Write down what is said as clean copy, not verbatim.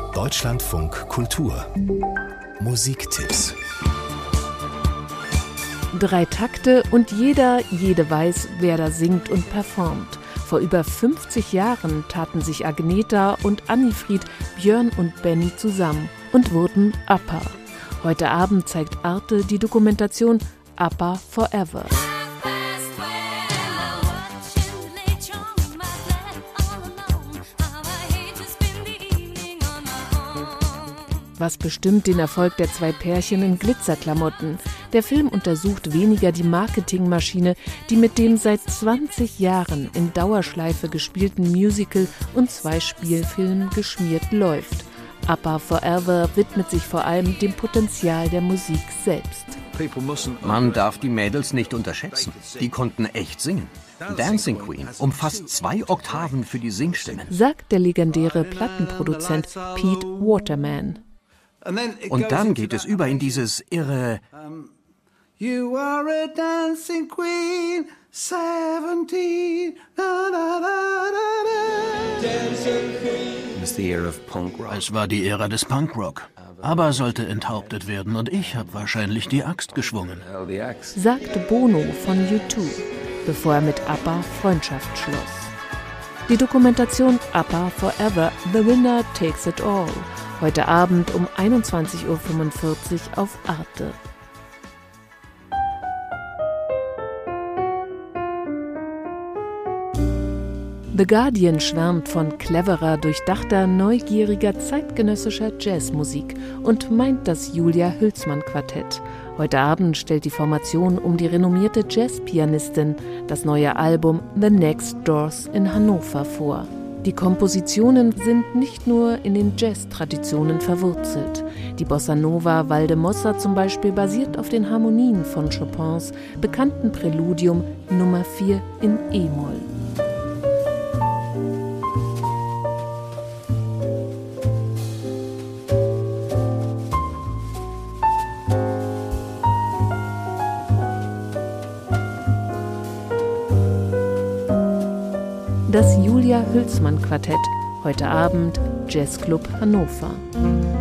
Deutschlandfunk Kultur Musiktipps. 3 Takte und jede weiß, wer da singt und performt. Vor über 50 Jahren taten sich Agneta und Annifried, Björn und Benny zusammen und wurden ABBA. Heute Abend zeigt Arte die Dokumentation ABBA Forever. Was bestimmt den Erfolg der 2 Pärchen in Glitzerklamotten? Der Film untersucht weniger die Marketingmaschine, die mit dem seit 20 Jahren in Dauerschleife gespielten Musical und 2 Spielfilmen geschmiert läuft. ABBA Forever widmet sich vor allem dem Potenzial der Musik selbst. Man darf die Mädels nicht unterschätzen. Die konnten echt singen. Dancing Queen, um fast 2 Oktaven für die Singstimmen. Sagt der legendäre Plattenproduzent Pete Waterman. Und dann geht es über in dieses irre You are a dancing queen, 17. Es war die Ära des Punkrock. ABBA sollte enthauptet werden und ich habe wahrscheinlich die Axt geschwungen. Sagte Bono von U2, bevor er mit ABBA Freundschaft schloss. Die Dokumentation ABBA Forever, The Winner Takes It All. Heute Abend um 21:45 Uhr auf Arte. The Guardian schwärmt von cleverer, durchdachter, neugieriger, zeitgenössischer Jazzmusik und meint das Julia Hülsmann Quartett. Heute Abend stellt die Formation um die renommierte Jazzpianistin das neue Album The Next Doors in Hannover vor. Die Kompositionen sind nicht nur in den Jazz-Traditionen verwurzelt. Die Bossa Nova Valdemossa zum Beispiel basiert auf den Harmonien von Chopins bekannten Präludium Nummer 4 in E-Moll. Das Julia Hülsmann Quartett, heute Abend Jazzclub Hannover.